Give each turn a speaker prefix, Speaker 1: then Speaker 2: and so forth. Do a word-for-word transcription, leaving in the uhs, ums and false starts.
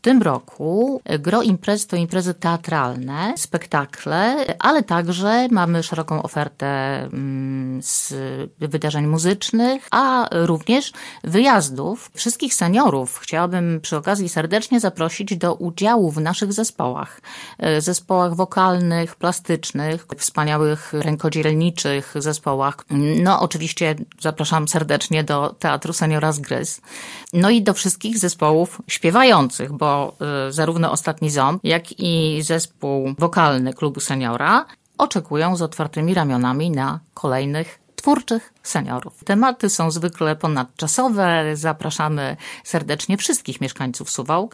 Speaker 1: W tym roku gro imprez to imprezy teatralne, spektakle, ale także mamy szeroką ofertę z wydarzeń muzycznych, a również wyjazdów. Wszystkich seniorów chciałabym przy okazji serdecznie zaprosić do udziału w naszych zespołach. Zespołach wokalnych, plastycznych, wspaniałych rękodzielniczych zespołach. No oczywiście zapraszam serdecznie do Teatru Seniora Zgryz. No i do wszystkich zespołów śpiewających, bo zarówno Ostatni Ząb, jak i zespół wokalny Klubu Seniora oczekują z otwartymi ramionami na kolejnych twórczych seniorów. Tematy są zwykle ponadczasowe. Zapraszamy serdecznie wszystkich mieszkańców Suwałk